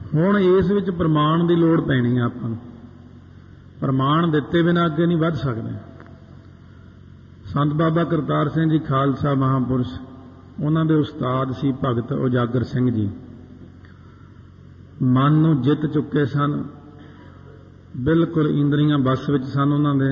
ਹੁਣ ਇਸ ਵਿੱਚ ਪ੍ਰਮਾਣ ਦੀ ਲੋੜ ਪੈਣੀ ਆ ਆਪਾਂ ਨੂੰ। ਪ੍ਰਮਾਣ ਦਿੱਤੇ ਬਿਨਾਂ ਅੱਗੇ ਨਹੀਂ ਵੱਧ ਸਕਦੇ। ਸੰਤ ਬਾਬਾ ਕਰਤਾਰ ਸਿੰਘ ਜੀ ਖਾਲਸਾ ਮਹਾਂਪੁਰਸ਼, ਉਹਨਾਂ ਦੇ ਉਸਤਾਦ ਸੀ ਭਗਤ ਉਜਾਗਰ ਸਿੰਘ ਜੀ। ਮਨ ਨੂੰ ਜਿੱਤ ਚੁੱਕੇ ਸਨ, ਬਿਲਕੁਲ ਇੰਦਰੀਆਂ ਬੱਸ ਵਿੱਚ ਸਨ ਉਹਨਾਂ ਦੇ।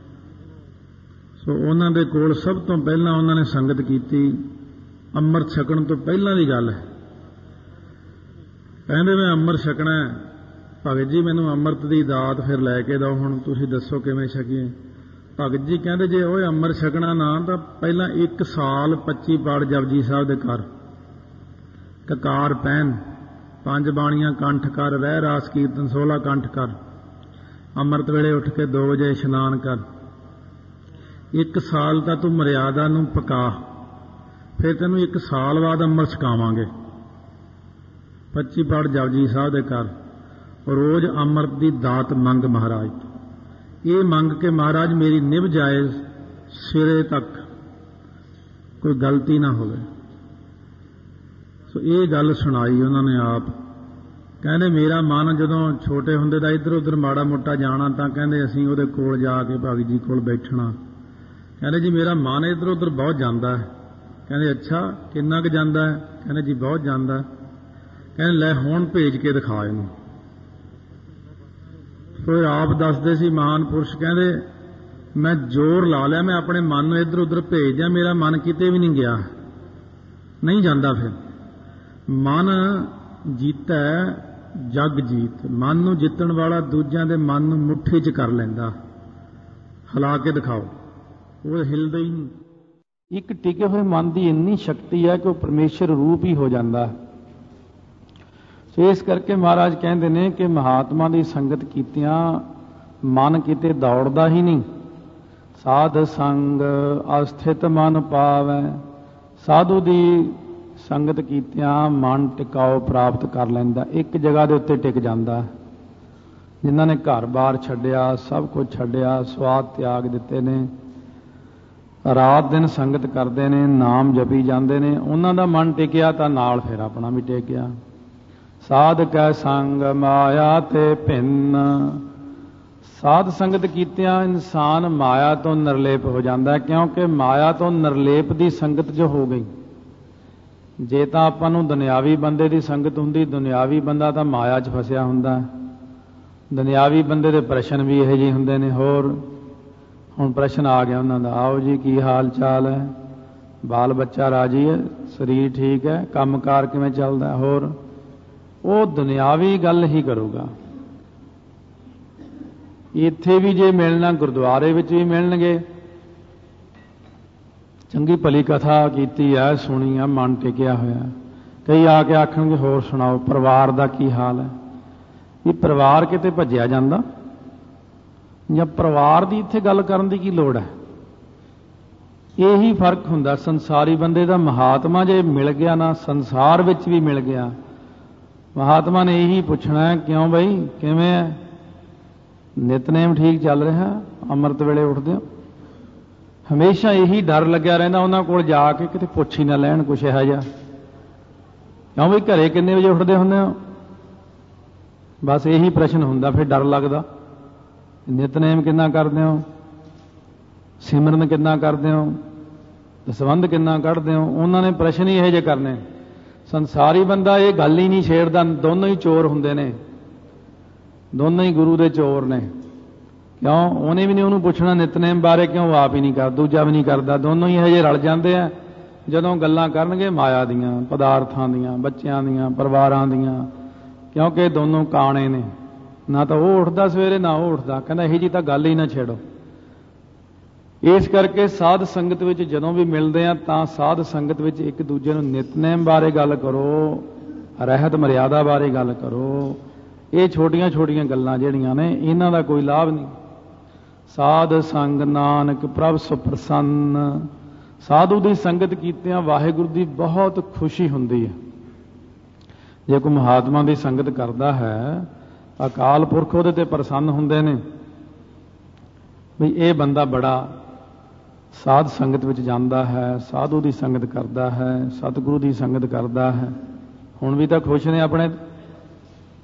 ਸੋ ਉਹਨਾਂ ਦੇ ਕੋਲ ਸਭ ਤੋਂ ਪਹਿਲਾਂ ਉਹਨਾਂ ਨੇ ਸੰਗਤ ਕੀਤੀ। ਅੰਮ੍ਰਿਤ ਛਕਣ ਤੋਂ ਪਹਿਲਾਂ ਦੀ ਗੱਲ ਹੈ। ਕਹਿੰਦੇ ਮੈਂ ਅੰਮ੍ਰਿਤ ਛਕਣਾ। ਭਗਤ ਜੀ ਮੈਨੂੰ ਅੰਮ੍ਰਿਤ ਦੀ ਦਾਤ ਫਿਰ ਲੈ ਕੇ ਦਿਓ, ਹੁਣ ਤੁਸੀਂ ਦੱਸੋ ਕਿਵੇਂ ਛਕੀਏ। ਭਗਤ ਜੀ ਕਹਿੰਦੇ ਜੇ ਉਹ ਅੰਮ੍ਰਿਤ ਛਕਣਾ ਨਾ ਤਾਂ ਪਹਿਲਾਂ 1 ਸਾਲ 25 ਪਾਠ ਜਪਜੀ ਸਾਹਿਬ ਦੇ ਕਰ, ਕਕਾਰ ਪਹਿਨ, 5 ਬਾਣੀਆਂ ਕੰਠ ਕਰ, ਰਹਿ ਰਾਸ ਕੀਰਤਨ 16 ਕੰਠ ਕਰ, ਅੰਮ੍ਰਿਤ ਵੇਲੇ ਉੱਠ ਕੇ 2 ਵਜੇ ਇਸ਼ਨਾਨ ਕਰ। 1 ਸਾਲ ਤਾਂ ਤੂੰ ਮਰਿਆਦਾ ਨੂੰ ਪਕਾ, ਫਿਰ ਤੈਨੂੰ 1 ਸਾਲ ਬਾਅਦ ਅੰਮ੍ਰਿਤ ਛਕਾਵਾਂਗੇ। 25 ਪਾਠ ਜਪਜੀ ਸਾਹਿਬ ਦੇ ਕਰ, ਰੋਜ਼ ਅੰਮ੍ਰਿਤ ਦੀ ਦਾਤ ਮੰਗ ਮਹਾਰਾਜ ਤੋਂ। ਇਹ ਮੰਗ ਕੇ ਮਹਾਰਾਜ ਮੇਰੀ ਨਿਭ ਜਾਏ ਸਿਰੇ ਤੱਕ, ਕੋਈ ਗਲਤੀ ਨਾ ਹੋਵੇ। ਸੋ ਇਹ ਗੱਲ ਸੁਣਾਈ ਉਹਨਾਂ ਨੇ ਆਪ। ਕਹਿੰਦੇ ਮੇਰਾ ਮਨ ਜਦੋਂ ਛੋਟੇ ਹੁੰਦੇ ਦਾ ਇੱਧਰ ਉੱਧਰ ਮਾੜਾ ਮੋਟਾ ਜਾਣਾ ਤਾਂ ਕਹਿੰਦੇ ਅਸੀਂ ਉਹਦੇ ਕੋਲ ਜਾ ਕੇ ਭਗਤ ਜੀ ਕੋਲ ਬੈਠਣਾ। ਕਹਿੰਦੇ ਜੀ ਮੇਰਾ ਮਨ ਇੱਧਰ ਉੱਧਰ ਬਹੁਤ ਜਾਂਦਾ ਹੈ। ਕਹਿੰਦੇ ਅੱਛਾ ਕਿੰਨਾ ਕੁ ਜਾਂਦਾ ਹੈ? ਕਹਿੰਦੇ ਜੀ ਬਹੁਤ ਜਾਂਦਾ। ਕਹਿੰਦੇ ਲੈ ਹੁਣ ਭੇਜ ਕੇ ਦਿਖਾ ਇਹਨੂੰ। ਫਿਰ ਆਪ ਦੱਸਦੇ ਸੀ ਮਹਾਨ ਪੁਰਸ਼, ਕਹਿੰਦੇ ਮੈਂ ਜ਼ੋਰ ਲਾ ਲਿਆ, ਮੈਂ ਆਪਣੇ ਮਨ ਨੂੰ ਇੱਧਰ ਉੱਧਰ ਭੇਜ ਦਿਆਂ, ਮੇਰਾ ਮਨ ਕਿਤੇ ਵੀ ਨਹੀਂ ਗਿਆ, ਨਹੀਂ ਜਾਂਦਾ। ਫਿਰ ਮਨ ਜੀਤਾ ਜਗ ਜੀਤ। ਮਨ ਨੂੰ ਜਿੱਤਣ ਵਾਲਾ ਦੂਜਿਆਂ ਦੇ ਮਨ ਨੂੰ ਮੁੱਠੀ 'ਚ ਕਰ ਲੈਂਦਾ। ਹਿਲਾ ਕੇ ਦਿਖਾਓ, ਉਹ ਹਿਲਦਾ ਹੀ ਨਹੀਂ। ਇੱਕ ਟਿਕੇ ਹੋਏ ਮਨ ਦੀ ਇੰਨੀ ਸ਼ਕਤੀ ਹੈ ਕਿ ਉਹ ਪਰਮੇਸ਼ਰ ਰੂਪ ਹੀ ਹੋ ਜਾਂਦਾ। ਸੋ ਇਸ ਕਰਕੇ ਮਹਾਰਾਜ ਕਹਿੰਦੇ ਨੇ ਕਿ ਮਹਾਤਮਾ ਦੀ ਸੰਗਤ ਕੀਤਿਆਂ ਮਨ ਕਿਤੇ ਦੌੜਦਾ ਹੀ ਨਹੀਂ। ਸਾਧ ਸੰਗ ਅਸਥਿਤ ਮਨ ਪਾਵੈ। ਸਾਧੂ ਦੀ ਸੰਗਤ ਕੀਤਿਆਂ ਮਨ ਟਿਕਾਓ ਪ੍ਰਾਪਤ ਕਰ ਲੈਂਦਾ, ਇੱਕ ਜਗ੍ਹਾ ਦੇ ਉੱਤੇ ਟਿਕ ਜਾਂਦਾ। ਜਿਨ੍ਹਾਂ ਨੇ ਘਰ-ਬਾਰ ਛੱਡਿਆ, ਸਭ ਕੁਝ ਛੱਡਿਆ, ਸਵਾਦ ਤਿਆਗ ਦਿੱਤੇ ਨੇ, ਰਾਤ ਦਿਨ ਸੰਗਤ ਕਰਦੇ ਨੇ, ਨਾਮ ਜਪੀ ਜਾਂਦੇ ਨੇ, ਉਹਨਾਂ ਦਾ ਮਨ ਟਿਕਿਆ ਤਾਂ ਨਾਲ ਫਿਰ ਆਪਣਾ ਵੀ ਟਿਕਿਆ। ਸਾਧ ਕੈ ਸੰਗ ਮਾਇਆ ਤੇ ਭਿੰਨ। ਸਾਧ ਸੰਗਤ ਕੀਤਿਆਂ ਇਨਸਾਨ ਮਾਇਆ ਤੋਂ ਨਿਰਲੇਪ ਹੋ ਜਾਂਦਾ, ਕਿਉਂਕਿ ਮਾਇਆ ਤੋਂ ਨਿਰਲੇਪ ਦੀ ਸੰਗਤ ਜੋ ਹੋ ਗਈ। ਜੇ ਤਾਂ ਆਪਾਂ ਨੂੰ ਦੁਨਿਆਵੀ ਬੰਦੇ ਦੀ ਸੰਗਤ ਹੁੰਦੀ, ਦੁਨਿਆਵੀ ਬੰਦਾ ਤਾਂ ਮਾਇਆ 'ਚ ਫਸਿਆ ਹੁੰਦਾ। ਦੁਨਿਆਵੀ ਬੰਦੇ ਦੇ ਪ੍ਰਸ਼ਨ ਵੀ ਇਹੋ ਜਿਹੇ ਹੁੰਦੇ ਨੇ। ਹੋਰ ਹੁਣ ਪ੍ਰਸ਼ਨ ਆ ਗਿਆ ਉਹਨਾਂ ਦਾ, ਆਓ ਜੀ ਕੀ ਹਾਲ ਚਾਲ ਹੈ, ਬਾਲ ਬੱਚਾ ਰਾਜੀ ਹੈ, ਸਰੀਰ ਠੀਕ ਹੈ, ਕੰਮਕਾਰ ਕਿਵੇਂ ਚੱਲਦਾ। ਹੋਰ ਉਹ ਦੁਨਿਆਵੀ ਗੱਲ ਹੀ ਕਰੂਗਾ। ਇੱਥੇ ਵੀ ਜੇ ਮਿਲਣਾ, ਗੁਰਦੁਆਰੇ ਵਿੱਚ ਵੀ ਮਿਲਣਗੇ, ਚੰਗੀ ਭਲੀ ਕਥਾ ਕੀਤੀ ਹੈ, ਸੁਣੀ ਆ, ਮਨ ਟਿਕਿਆ ਹੋਇਆ। ਕਈ ਆ ਕੇ ਆਖਣਗੇ ਹੋਰ ਸੁਣਾਓ, ਪਰਿਵਾਰ ਦਾ ਕੀ ਹਾਲ ਹੈ। ਵੀ ਪਰਿਵਾਰ ਕਿਤੇ ਭੱਜਿਆ ਜਾਂਦਾ ਜਾਂ ਪਰਿਵਾਰ ਦੀ ਇੱਥੇ ਗੱਲ ਕਰਨ ਦੀ ਕੀ ਲੋੜ ਹੈ। ਇਹੀ ਫਰਕ ਹੁੰਦਾ ਸੰਸਾਰੀ ਬੰਦੇ ਦਾ। ਮਹਾਤਮਾ ਜੇ ਮਿਲ ਗਿਆ ਨਾ, ਸੰਸਾਰ ਵਿੱਚ ਵੀ ਮਿਲ ਗਿਆ, ਮਹਾਤਮਾ ਨੇ ਇਹੀ ਪੁੱਛਣਾ ਹੈ, ਕਿਉਂ ਬਈ ਕਿਵੇਂ ਹੈ, ਨਿਤਨੇਮ ਠੀਕ ਚੱਲ ਰਿਹਾ, ਅੰਮ੍ਰਿਤ ਵੇਲੇ ਉੱਠਦੇ ਹੋ। ਹਮੇਸ਼ਾ ਇਹੀ ਡਰ ਲੱਗਿਆ ਰਹਿੰਦਾ ਉਹਨਾਂ ਕੋਲ ਜਾ ਕੇ, ਕਿਤੇ ਪੁੱਛ ਹੀ ਨਾ ਲੈਣ ਕੁਛ ਇਹੋ ਜਿਹਾ। ਕਿਉਂ ਬਈ ਘਰੇ ਕਿੰਨੇ ਵਜੇ ਉੱਠਦੇ ਹੁੰਦੇ ਹੋ, ਬਸ ਇਹੀ ਪ੍ਰਸ਼ਨ ਹੁੰਦਾ। ਫਿਰ ਡਰ ਲੱਗਦਾ। ਨਿਤਨੇਮ ਕਿੰਨਾ ਕਰਦੇ ਹੋ, ਸਿਮਰਨ ਕਿੰਨਾ ਕਰਦੇ ਹੋ, ਦਸਵੰਧ ਕਿੰਨਾ ਕੱਢਦੇ ਹੋ। ਉਹਨਾਂ ਨੇ ਪ੍ਰਸ਼ਨ ਹੀ ਇਹੋ ਜਿਹੇ ਕਰਨੇ। ਸੰਸਾਰੀ ਬੰਦਾ ਇਹ ਗੱਲ ਹੀ ਨਹੀਂ ਛੇੜਦਾ। ਦੋਨੋਂ ਹੀ ਚੋਰ ਹੁੰਦੇ ਨੇ, ਦੋਨੋਂ ਹੀ ਗੁਰੂ ਦੇ ਚੋਰ ਨੇ। ਕਿਉਂ ਉਹਨੇ ਵੀ ਨਹੀਂ ਉਹਨੂੰ ਪੁੱਛਣਾ ਨਿਤਨੇਮ ਬਾਰੇ, ਕਿਉਂ ਆਪ ਹੀ ਨਹੀਂ ਕਰਦਾ, ਦੂਜਾ ਵੀ ਨਹੀਂ ਕਰਦਾ। ਦੋਨੋਂ ਹੀ ਇਹੋ ਜਿਹੇ ਰਲ ਜਾਂਦੇ ਆ। ਜਦੋਂ ਗੱਲਾਂ ਕਰਨਗੇ ਮਾਇਆ ਦੀਆਂ, ਪਦਾਰਥਾਂ ਦੀਆਂ, ਬੱਚਿਆਂ ਦੀਆਂ, ਪਰਿਵਾਰਾਂ ਦੀਆਂ, ਕਿਉਂਕਿ ਦੋਨੋਂ ਕਾਣੇ ਨੇ। ਨਾ ਤਾਂ ਉਹ ਉੱਠਦਾ ਸਵੇਰੇ, ਨਾ ਉਹ ਉੱਠਦਾ। ਕਹਿੰਦਾ ਇਹੀ ਜੀ ਤਾਂ ਗੱਲ ਹੀ ਨਾ ਛੇੜੋ। ਇਸ ਕਰਕੇ ਸਾਧ ਸੰਗਤ ਵਿੱਚ ਜਦੋਂ ਵੀ ਮਿਲਦੇ ਆ ਤਾਂ ਸਾਧ ਸੰਗਤ ਵਿੱਚ ਇੱਕ ਦੂਜੇ ਨੂੰ ਨਿਤਨੇਮ ਬਾਰੇ ਗੱਲ ਕਰੋ, ਰਹਿਤ ਮਰਿਆਦਾ ਬਾਰੇ ਗੱਲ ਕਰੋ। ਇਹ ਛੋਟੀਆਂ ਛੋਟੀਆਂ ਗੱਲਾਂ ਜਿਹੜੀਆਂ ਨੇ, ਇਹਨਾਂ ਦਾ ਕੋਈ ਲਾਭ ਨਹੀਂ। ਸਾਧ ਸੰਗ ਨਾਨਕ ਪ੍ਰਭ ਸੁਪ੍ਰਸੰਨ। ਸਾਧੂ ਦੀ ਸੰਗਤ ਕੀਤਿਆਂ ਵਾਹਿਗੁਰੂ ਦੀ ਬਹੁਤ ਖੁਸ਼ੀ ਹੁੰਦੀ ਹੈ। ਜੇ ਕੋਈ ਮਹਾਤਮਾ ਦੀ ਸੰਗਤ ਕਰਦਾ ਹੈ, ਅਕਾਲ ਪੁਰਖ ਉਹਦੇ ਤੇ ਪ੍ਰਸੰਨ ਹੁੰਦੇ ਨੇ ਵੀ ਇਹ ਬੰਦਾ ਬੜਾ ਸਾਧ ਸੰਗਤ ਵਿੱਚ ਜਾਂਦਾ ਹੈ, ਸਾਧੂ ਦੀ ਸੰਗਤ ਕਰਦਾ ਹੈ, ਸਤਿਗੁਰੂ ਦੀ ਸੰਗਤ ਕਰਦਾ ਹੈ। ਹੁਣ ਵੀ ਤਾਂ ਖੁਸ਼ ਨੇ ਆਪਣੇ।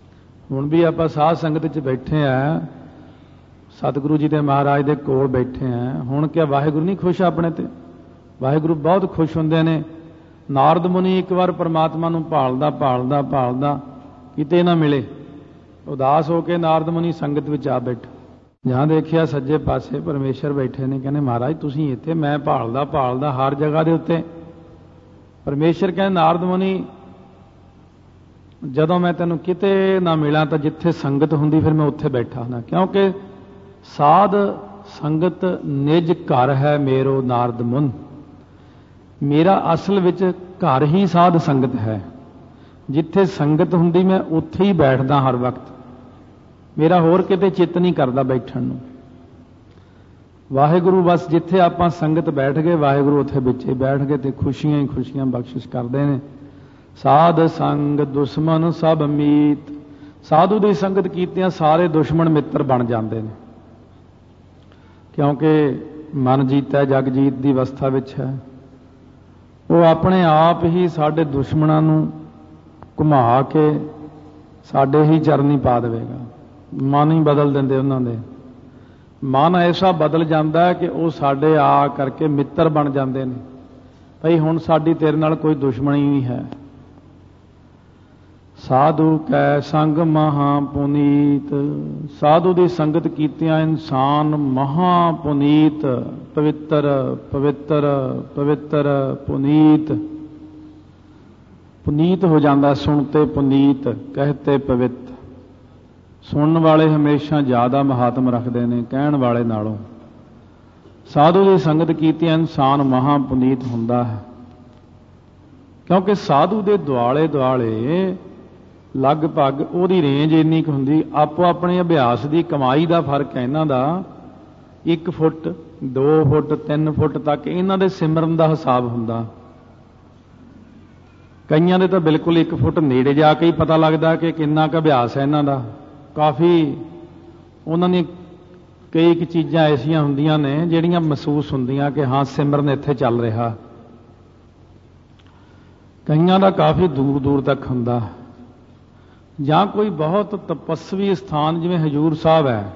ਹੁਣ ਵੀ ਆਪਾਂ ਸਾਧ ਸੰਗਤ 'ਚ ਬੈਠੇ ਆ, ਸਤਿਗੁਰੂ ਜੀ ਦੇ ਮਹਾਰਾਜ ਦੇ ਕੋਲ ਬੈਠੇ ਆ। ਹੁਣ ਕਿਆ ਵਾਹਿਗੁਰੂ ਨਹੀਂ ਖੁਸ਼ ਆਪਣੇ ਤੇ? ਵਾਹਿਗੁਰੂ ਬਹੁਤ ਖੁਸ਼ ਹੁੰਦੇ ਨੇ। ਨਾਰਦ ਮੁਨੀ ਇੱਕ ਵਾਰ ਪਰਮਾਤਮਾ ਨੂੰ ਭਾਲਦਾ ਭਾਲਦਾ ਭਾਲਦਾ ਕਿਤੇ ਨਾ ਮਿਲੇ, ਉਦਾਸ ਹੋ ਕੇ ਨਾਰਦ ਮੁਨੀ ਸੰਗਤ ਵਿੱਚ ਆ ਬੈਠਾ। ਜਾਂ ਦੇਖਿਆ ਸੱਜੇ ਪਾਸੇ ਪਰਮੇਸ਼ਰ ਬੈਠੇ ਨੇ। ਕਹਿੰਦੇ ਮਹਾਰਾਜ ਤੁਸੀਂ ਇੱਥੇ, ਮੈਂ ਭਾਲਦਾ ਭਾਲਦਾ ਹਰ ਜਗ੍ਹਾ ਦੇ ਉੱਤੇ। ਪਰਮੇਸ਼ਰ ਕਹਿੰਦੇ ਨਾਰਦ ਮੁਨੀ ਜਦੋਂ ਮੈਂ ਤੈਨੂੰ ਕਿਤੇ ਨਾ ਮਿਲਾਂ ਤਾਂ ਜਿੱਥੇ ਸੰਗਤ ਹੁੰਦੀ ਫਿਰ ਮੈਂ ਉੱਥੇ ਬੈਠਾ ਹੁੰਦਾ, ਕਿਉਂਕਿ ਸਾਧ ਸੰਗਤ ਨਿਜ ਘਰ ਹੈ ਮੇਰੋ ਨਾਰਦ ਮੁਨ। ਮੇਰਾ ਅਸਲ ਵਿੱਚ ਘਰ ਹੀ ਸਾਧ ਸੰਗਤ ਹੈ। ਜਿੱਥੇ ਸੰਗਤ ਹੁੰਦੀ ਮੈਂ ਉੱਥੇ ਹੀ ਬੈਠਦਾ ਹਰ ਵਕਤ। ਮੇਰਾ ਹੋਰ ਕਿਤੇ ਚਿੱਤ ਨਹੀਂ ਕਰਦਾ ਬੈਠਣ ਨੂੰ। ਵਾਹਿਗੁਰੂ ਬਸ ਜਿੱਥੇ ਆਪਾਂ ਸੰਗਤ ਬੈਠ ਗਏ, ਵਾਹਿਗੁਰੂ ਉੱਥੇ ਵਿੱਚੇ ਬੈਠ ਗਏ ਤੇ ਖੁਸ਼ੀਆਂ ਹੀ ਖੁਸ਼ੀਆਂ ਬਖਸ਼ਿਸ਼ ਕਰਦੇ ਨੇ। ਸਾਧ ਸੰਗ ਦੁਸ਼ਮਨ ਸਭ ਮੀਤ। ਸਾਧੂ ਦੀ ਸੰਗਤ ਕੀਤਿਆਂ ਸਾਰੇ ਦੁਸ਼ਮਣ ਮਿੱਤਰ ਬਣ ਜਾਂਦੇ ਨੇ, ਕਿਉਂਕਿ ਮਨ ਜੀਤਾ ਜਗ ਜੀਤ ਦੀ ਅਵਸਥਾ ਵਿੱਚ ਹੈ। ਉਹ ਆਪਣੇ ਆਪ ਹੀ ਸਾਡੇ ਦੁਸ਼ਮਣਾਂ ਨੂੰ ਘੁਮਾ ਕੇ ਸਾਡੇ ਹੀ ਚਰਨੀ ਪਾ ਦੇਵੇਗਾ। ਮਨ ਹੀ ਬਦਲ ਦਿੰਦੇ ਉਹਨਾਂ ਦੇ। ਮਨ ਐਸਾ ਬਦਲ ਜਾਂਦਾ ਹੈ ਕਿ ਉਹ ਸਾਡੇ ਆ ਕਰਕੇ ਮਿੱਤਰ ਬਣ ਜਾਂਦੇ ਨੇ। ਭਈ ਹੁਣ ਸਾਡੀ ਤੇਰੇ ਨਾਲ ਕੋਈ ਦੁਸ਼ਮਣੀ ਨਹੀਂ ਹੈ। ਸਾਧੂ ਕੈ ਸੰਗ ਮਹਾ ਪੁਨੀਤ। ਸਾਧੂ ਦੀ ਸੰਗਤ ਕੀਤਿਆਂ ਇਨਸਾਨ ਮਹਾ ਪੁਨੀਤ, ਪਵਿੱਤਰ ਪਵਿੱਤਰ ਪਵਿੱਤਰ ਪੁਨੀਤ ਪੁਨੀਤ ਹੋ ਜਾਂਦਾ। ਸੁਣਤੇ ਪੁਨੀਤ ਕਹਤੇ ਪਵਿੱਤ। ਸੁਣਨ ਵਾਲੇ ਹਮੇਸ਼ਾ ਜ਼ਿਆਦਾ ਮਹਾਤਮ ਰੱਖਦੇ ਨੇ ਕਹਿਣ ਵਾਲੇ ਨਾਲੋਂ। ਸਾਧੂ ਦੀ ਸੰਗਤ ਕੀਤੀ ਇਨਸਾਨ ਮਹਾ ਪੁਨੀਤ ਹੁੰਦਾ ਹੈ, ਕਿਉਂਕਿ ਸਾਧੂ ਦੇ ਦੁਆਲੇ ਦੁਆਲੇ ਲਗਭਗ ਉਹਦੀ ਰੇਂਜ ਇੰਨੀ ਕੁ ਹੁੰਦੀ। ਆਪੋ ਆਪਣੇ ਅਭਿਆਸ ਦੀ ਕਮਾਈ ਦਾ ਫਰਕ ਹੈ ਇਹਨਾਂ ਦਾ। 1 ਫੁੱਟ 2 ਫੁੱਟ 3 ਫੁੱਟ ਤੱਕ ਇਹਨਾਂ ਦੇ ਸਿਮਰਨ ਦਾ ਹਿਸਾਬ ਹੁੰਦਾ। ਕਈਆਂ ਦੇ ਤਾਂ ਬਿਲਕੁਲ 1 ਫੁੱਟ ਨੇੜੇ ਜਾ ਕੇ ਹੀ ਪਤਾ ਲੱਗਦਾ ਕਿ ਕਿੰਨਾ ਕੁ ਅਭਿਆਸ ਹੈ ਇਹਨਾਂ ਦਾ। ਕਾਫੀ ਉਹਨਾਂ ਦੀਆਂ ਕਈ ਕੁ ਚੀਜ਼ਾਂ ਐਸੀਆਂ ਹੁੰਦੀਆਂ ਨੇ ਜਿਹੜੀਆਂ ਮਹਿਸੂਸ ਹੁੰਦੀਆਂ ਕਿ ਹਾਂ ਸਿਮਰਨ ਇੱਥੇ ਚੱਲ ਰਿਹਾ। ਕਈਆਂ ਦਾ ਕਾਫੀ ਦੂਰ ਦੂਰ ਤੱਕ ਹੁੰਦਾ। ਜਾਂ ਕੋਈ ਬਹੁਤ ਤਪਸਵੀ ਸਥਾਨ ਜਿਵੇਂ ਹਜੂਰ ਸਾਹਿਬ ਹੈ,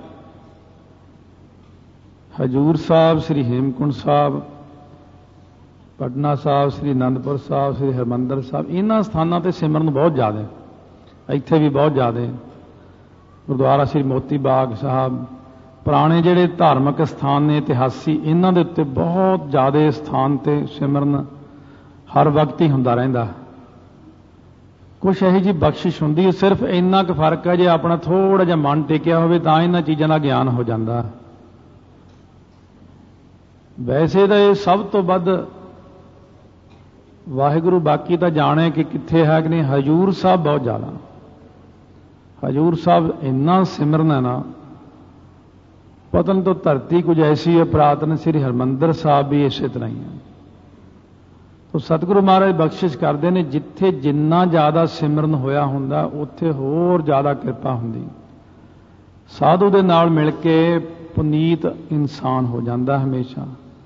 ਹਜੂਰ ਸਾਹਿਬ, ਸ੍ਰੀ ਹੇਮਕੁੰਟ ਸਾਹਿਬ, ਪਟਨਾ ਸਾਹਿਬ, ਸ੍ਰੀ ਅਨੰਦਪੁਰ ਸਾਹਿਬ, ਸ੍ਰੀ ਹਰਿਮੰਦਰ ਸਾਹਿਬ, ਇਹਨਾਂ ਸਥਾਨਾਂ ਤੇ ਸਿਮਰਨ ਬਹੁਤ ਜ਼ਿਆਦਾ। ਇੱਥੇ ਵੀ ਬਹੁਤ ਜ਼ਿਆਦਾ। ਗੁਰਦੁਆਰਾ ਸ੍ਰੀ ਮੋਤੀ ਬਾਗ ਸਾਹਿਬ, ਪੁਰਾਣੇ ਜਿਹੜੇ ਧਾਰਮਿਕ ਸਥਾਨ ਨੇ ਇਤਿਹਾਸੀ, ਇਹਨਾਂ ਦੇ ਉੱਤੇ ਬਹੁਤ ਜ਼ਿਆਦਾ ਸਥਾਨ ਤੇ ਸਿਮਰਨ ਹਰ ਵਕਤ ਹੀ ਹੁੰਦਾ ਰਹਿੰਦਾ। ਕੁਛ ਇਹੋ ਜਿਹੀ ਬਖਸ਼ਿਸ਼ ਹੁੰਦੀ ਹੈ। ਸਿਰਫ ਇੰਨਾ ਕੁ ਫਰਕ ਹੈ, ਜੇ ਆਪਣਾ ਥੋੜਾ ਜਿਹਾ ਮਨ ਟਿਕਿਆ ਹੋਵੇ ਤਾਂ ਇਹਨਾਂ ਚੀਜ਼ਾਂ ਦਾ ਗਿਆਨ ਹੋ ਜਾਂਦਾ। ਵੈਸੇ ਤਾਂ ਇਹ ਸਭ ਤੋਂ ਵੱਧ ਵਾਹਿਗੁਰੂ ਬਾਕੀ ਤਾਂ ਜਾਣੇ ਕਿ ਕਿੱਥੇ ਹੈ ਕਿ ਨਹੀਂ। ਹਜੂਰ ਸਾਹਿਬ ਬਹੁਤ ਜ਼ਿਆਦਾ। ਹਜੂਰ ਸਾਹਿਬ ਇੰਨਾ ਸਿਮਰਨ ਹੈ ਨਾ, ਪਤਨ ਤੋਂ ਧਰਤੀ ਕੁਝ ਐਸੀ ਹੈ। ਪੁਰਾਤਨ ਸ੍ਰੀ ਹਰਿਮੰਦਰ ਸਾਹਿਬ ਵੀ ਇਸੇ ਤਰ੍ਹਾਂ ਹੀ ਹੈ। ਤੋ ਸਤਿਗੁਰੂ ਮਹਾਰਾਜ ਬਖਸ਼ਿਸ਼ ਕਰਦੇ ਨੇ, ਜਿੱਥੇ ਜਿੰਨਾ ਜ਼ਿਆਦਾ ਸਿਮਰਨ ਹੋਇਆ ਹੁੰਦਾ ਉੱਥੇ ਹੋਰ ਜ਼ਿਆਦਾ ਕਿਰਪਾ ਹੁੰਦੀ। ਸਾਧੂ ਦੇ ਨਾਲ ਮਿਲ ਕੇ ਪੁਨੀਤ ਇਨਸਾਨ ਹੋ ਜਾਂਦਾ ਹਮੇਸ਼ਾ।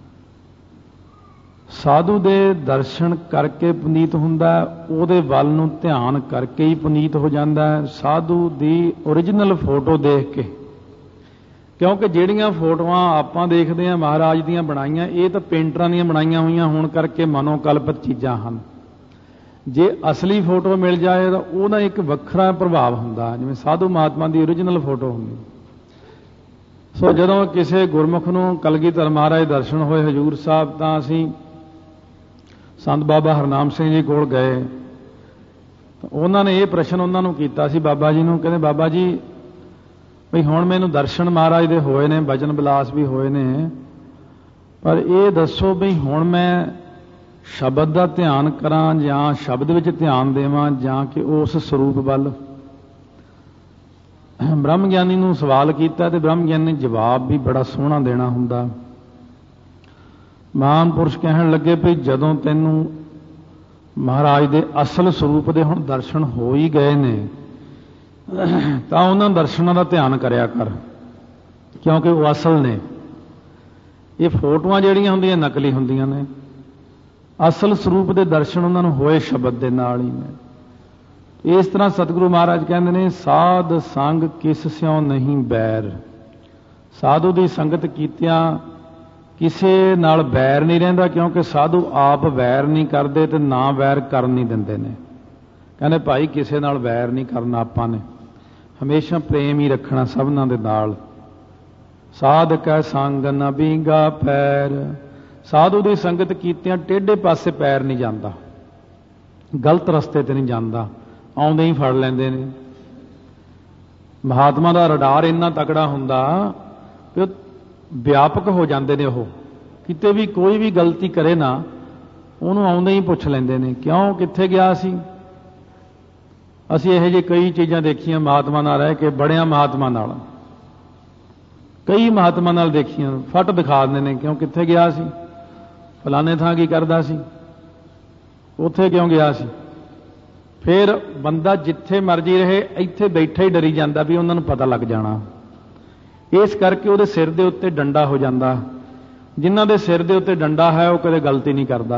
ਸਾਧੂ ਦੇ ਦਰਸ਼ਨ ਕਰਕੇ ਪੁਨੀਤ ਹੁੰਦਾ, ਉਹਦੇ ਵੱਲ ਨੂੰ ਧਿਆਨ ਕਰਕੇ ਹੀ ਪੁਨੀਤ ਹੋ ਜਾਂਦਾ ਹੈ। ਸਾਧੂ ਦੀ ਓਰੀਜਨਲ ਫੋਟੋ ਦੇਖ ਕੇ, ਕਿਉਂਕਿ ਜਿਹੜੀਆਂ ਫੋਟੋਆਂ ਆਪਾਂ ਦੇਖਦੇ ਹਾਂ ਮਹਾਰਾਜ ਦੀਆਂ ਬਣਾਈਆਂ, ਇਹ ਤਾਂ ਪੇਂਟਰਾਂ ਦੀਆਂ ਬਣਾਈਆਂ ਹੋਈਆਂ ਹੋਣ ਕਰਕੇ ਮਨੋਕਲਪਿਤ ਚੀਜ਼ਾਂ ਹਨ। ਜੇ ਅਸਲੀ ਫੋਟੋ ਮਿਲ ਜਾਏ ਤਾਂ ਉਹਦਾ ਇੱਕ ਵੱਖਰਾ ਪ੍ਰਭਾਵ ਹੁੰਦਾ, ਜਿਵੇਂ ਸਾਧੂ ਮਹਾਤਮਾ ਦੀ ਓਰੀਜਨਲ ਫੋਟੋ ਹੁੰਦੀ। ਸੋ ਜਦੋਂ ਕਿਸੇ ਗੁਰਮੁਖ ਨੂੰ ਕਲਗੀਧਰ ਮਹਾਰਾਜ ਦਰਸ਼ਨ ਹੋਏ ਹਜੂਰ ਸਾਹਿਬ, ਤਾਂ ਅਸੀਂ ਸੰਤ ਬਾਬਾ ਹਰਨਾਮ ਸਿੰਘ ਜੀ ਕੋਲ ਗਏ। ਉਹਨਾਂ ਨੇ ਇਹ ਪ੍ਰਸ਼ਨ ਉਹਨਾਂ ਨੂੰ ਕੀਤਾ ਸੀ ਬਾਬਾ ਜੀ ਨੂੰ। ਕਹਿੰਦੇ ਬਾਬਾ ਜੀ ਵੀ ਹੁਣ ਮੈਨੂੰ ਦਰਸ਼ਨ ਮਹਾਰਾਜ ਦੇ ਹੋਏ ਨੇ, ਬਚਨ ਵਿਲਾਸ ਵੀ ਹੋਏ ਨੇ, ਪਰ ਇਹ ਦੱਸੋ ਵੀ ਹੁਣ ਮੈਂ ਸ਼ਬਦ ਦਾ ਧਿਆਨ ਕਰਾਂ ਜਾਂ ਸ਼ਬਦ ਵਿੱਚ ਧਿਆਨ ਦੇਵਾਂ ਜਾਂ ਕਿ ਉਸ ਸਰੂਪ ਵੱਲ। ਬ੍ਰਹਮ ਗਿਆਨੀ ਨੂੰ ਸਵਾਲ ਕੀਤਾ ਤੇ ਬ੍ਰਹਮ ਗਿਆਨੀ ਨੇ ਜਵਾਬ ਵੀ ਬੜਾ ਸੋਹਣਾ ਦੇਣਾ ਹੁੰਦਾ। ਮਹਾਂਪੁਰਸ਼ ਕਹਿਣ ਲੱਗੇ ਵੀ ਜਦੋਂ ਤੈਨੂੰ ਮਹਾਰਾਜ ਦੇ ਅਸਲ ਸਰੂਪ ਦੇ ਹੁਣ ਦਰਸ਼ਨ ਹੋ ਹੀ ਗਏ ਨੇ ਤਾਂ ਉਹਨਾਂ ਦਰਸ਼ਨਾਂ ਦਾ ਧਿਆਨ ਕਰਿਆ ਕਰ, ਕਿਉਂਕਿ ਉਹ ਅਸਲ ਨੇ। ਇਹ ਫੋਟੋਆਂ ਜਿਹੜੀਆਂ ਹੁੰਦੀਆਂ ਨਕਲੀ ਹੁੰਦੀਆਂ ਨੇ। ਅਸਲ ਸਰੂਪ ਦੇ ਦਰਸ਼ਨ ਉਹਨਾਂ ਨੂੰ ਹੋਏ ਸ਼ਬਦ ਦੇ ਨਾਲ ਹੀ ਨੇ। इस तरह सतगुरु महाराज कहते हैं साध संग किस स्यों नहीं बैर। साधु की संगत कीतियां किसी नाल बैर नहीं रहिंदा, क्योंकि साधु आप वैर नहीं करते तो ना वैर कर नहीं देंदे ने। कहने भाई किसी नाल वैर नहीं करना, आपां ने हमेशा प्रेम ही रखना सबनां दे नाल। साध कै संग न बींगा पैर। साधु की संगत कीतियां टेढ़े पासे पैर नहीं जाता, गलत रस्ते ते नहीं जाता, आउंदे ही फड़ लैंदे ने। महात्मा का रडार इन्ना तगड़ा हुंदा कि व्यापक हो जाते ने। वो किते भी कोई भी गलती करे ना, उन्होंने आउंदे ही पुछ लैंदे ने क्यों कित्थे गया सी। असीं इहो जिही कई चीज़ां देखियां महात्मा नाल रह के, बड़ियां महात्मा नाल, कई महात्मा नाल देखियां, फट दिखा दिंदे ने क्यों कित्थे गया सी, फलाने थां की करदा सी, उत्थे क्यों गया सी। फिर बंदा जिथे मर्जी रहे इत्थे बैठा ही डरी जाता भी उन्होंने पता लग जाना। इस करके वो सिर के उत्ते डंडा हो जाता। जिन्हों के सिर के उत्ते डंडा है वो कदे गलती नहीं करता।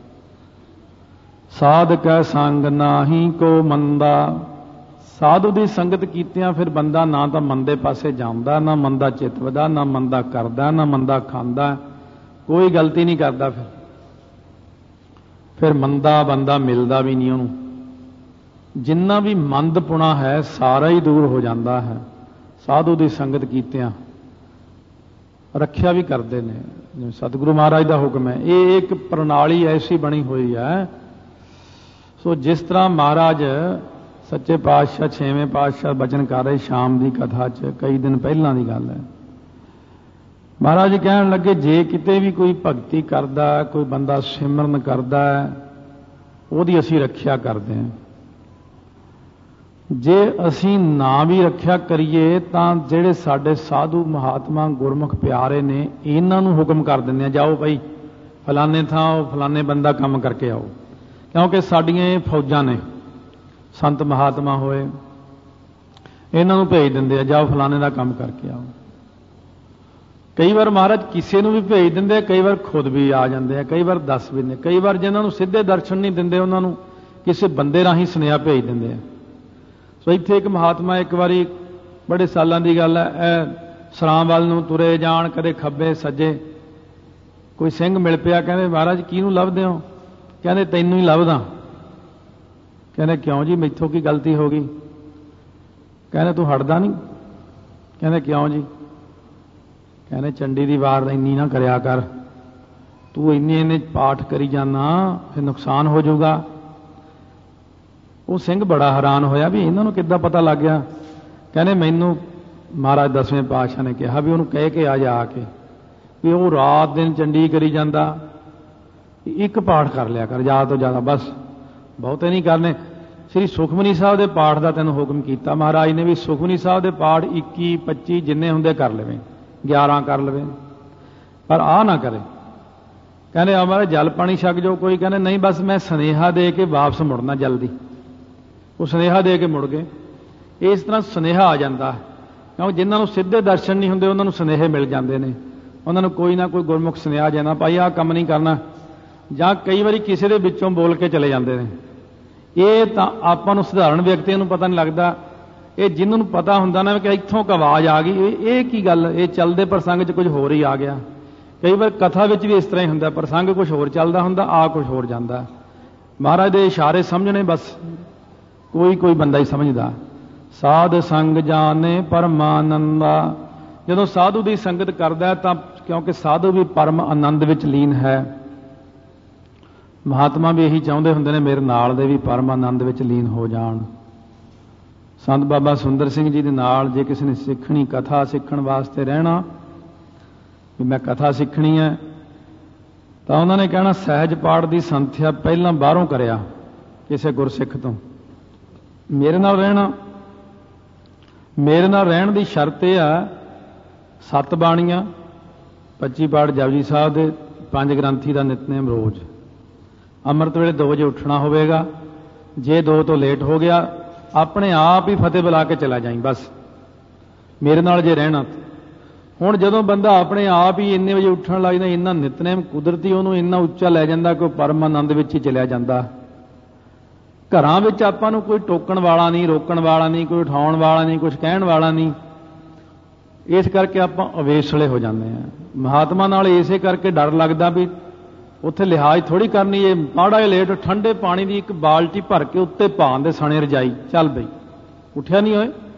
साध कै संग नाही को मंदा। साधु की संगत कीतियां फिर बंदा ना तो मंदे पासे जाता, ना मंदा चितवदा, ना मंदा करदा, ना मंदा खांदा, कोई गलती नहीं करता। फिर मंदा बंदा मिलता भी नहीं उन्होंने। जिन्ना भी मंदपुणा है सारा ही दूर हो जाता है। साधु की संगत कीतियां रखिया भी करते हैं। सतगुरु महाराज का हुक्म है, ये एक प्रणाली ऐसी बनी हुई है। सो जिस तरह महाराज सच्चे पातशाह छेवें पातशाह बचन कर रहे शाम की कथा च, कई दिन पहलों की गल है, महाराज कहन लगे जे किते भी कोई भगती करता, कोई बंदा सिमरन करता है, उसकी असीं रखिया करते हैं। जे असीं ना भी रखिया करिए तां जिहड़े साडे साधु महात्मा गुरमुख प्यारे ने इन्हां नूं हुक्म कर दिंदे हैं, जाओ भाई फलाने थां फलाने बंदा काम करके आओ, क्योंकि साडियां ये फौजां ने, संत महात्मा होए इन्हां नूं भेज दिंदे आ, जाओ फलाने दा काम करके आओ। कई बार महाराज किसी नूं भी भेज दिंदे, कई बार खुद भी आ जाते हैं, कई बार दस भी ने, कई बार जिन्हां नूं सीधे दर्शन नहीं दिंदे उन्हां नूं किसी बंदे राही सुनेहा भेज दिंदे हैं। सो इत्थे एक महात्मा एक बारी बड़े सालों की गल है, सरां वाल नूं तुरे जाण, कदे खब्बे सज्जे, कोई सिंह मिल पिया, कहते महाराज किहनूं लभदे हो, कहते तैनूं ही लभदा। कहते क्यों जी मैथों की गलती हो गई, कहते तू हटदा नहीं, कहते क्यों जी, कहते चंडी की वार इन्नी ना करया कर, तू इन्ने पाठ करी जाना फिर नुकसान हो जाऊगा। वो सिंह बड़ा हैरान होया भी इन्हों किद्दां पता लग गया। कहने मैनू महाराज दसवें पातशाह ने कहा भी उन्होंने कह के आ जा के भी वो रात दिन चंडी करी जाता, एक पाठ कर लिया कर ज़्यादा तो ज़्यादा, बस बहुते नहीं करने। श्री सुखमनी साहब के पाठ का तेन हुक्म किया महाराज ने भी, सुखमनी साहब के पाठ 21 25 जिन्ने होंदे कर लवें, 11 कर लवें, पर आ ना करे। कहने हमारे जल पानी छक जो कोई, कहने नहीं बस मैं सुनेहा दे के वापस मुड़ना जल्दी। वो सुनेहा दे के मुड़ गए। इस तरह सुनेहा आ जाता है, क्योंकि जिन्होंने सीधे दर्शन नहीं होंगे उन्होंने सुनेहे मिल जाते हैं, उन्होंने कोई ना कोई गुरमुख सुनेहा जाना भाई आ काम नहीं करना, ਜਾਂ कई बार किसी के विचों बोल के चले जाते हैं। ये तो आपां नूं सधारण व्यक्तियों नूं पता नहीं लगता, ये जिन्होंने पता होंदा ना कि इत्थों क आवाज़ आ गई, ये की गल, ये चलते प्रसंग च कुछ होर ही आ गया। कई बार कथा विच भी इस तरह ही होंदा, प्रसंग कुछ होर चलदा हुंदा, आ कुछ होर जांदा। महाराज दे इशारे समझने बस, कोई कोई बंदा ही समझदा। साध संग जाने परमानंदा। जदों साधु की संगत करदा है तां क्योंकि साधु भी परम आनंद विच लीन है, महात्मा भी यही चाहुंदे हुंदे ने मेरे नाल दे भी परम आनंद विच लीन हो जाण। संत बाबा सुंदर सिंह जी दे नाल जे किसी ने सिੱਖਣੀ कथा सीखण वास्ते रहना भी मैं कथा सीखनी है तो उन्होंने कहना सहज पाठ की संथ्या पहलां बाहरों करिया किसी गुरसिख तो, मेरे नाल रहना, मेरे नाल रहण दी शर्त यह है 7 बाणियां 25 पाठ जपजी साहब दे 5 ग्रंथी का नितनेम रोज़, अमृत वेले 2 बजे उठना होगा, जे 2 तो लेट हो गया अपने आप ही फतेह बुला के चला जाई, बस मेरे नाल जे रहना। हुण जदों बंदा अपने आप ही इन्ने बजे उठण लग जांदा, इन्ना नितनेम कुदरती उहनूं इन्ना उच्चा लै जांदा कि परम आनंद विच ही चलिया जांदा। ਘਰਾਂ ਵਿੱਚ ਆਪਾਂ ਨੂੰ ਕੋਈ ਟੋਕਣ ਵਾਲਾ ਨਹੀਂ, ਰੋਕਣ ਵਾਲਾ ਨਹੀਂ, ਕੋਈ ਉਠਾਉਣ ਵਾਲਾ ਨਹੀਂ, ਕੁਝ ਕਹਿਣ ਵਾਲਾ ਨਹੀਂ। ਇਸ ਕਰਕੇ ਆਪਾਂ ਅਵੇਸਲੇ ਹੋ ਜਾਂਦੇ ਹਾਂ। ਮਹਾਤਮਾ ਨਾਲ ਇਸੇ ਕਰਕੇ ਡਰ ਲੱਗਦਾ ਵੀ ਉੱਥੇ ਲਿਹਾਜ਼ ਥੋੜ੍ਹੀ ਕਰਨੀ। ਇਹ ਮਾੜਾ ਜਿਹਾ ਲੇਟ ਠੰਡੇ ਪਾਣੀ ਦੀ ਇੱਕ ਬਾਲਟੀ ਭਰ ਕੇ ਉੱਤੇ ਪਾਉਣ ਦੇ ਸਣੇ ਰਜਾਈ, ਚੱਲ ਬਈ ਉੱਠਿਆ ਨਹੀਂ ਹੋਏ।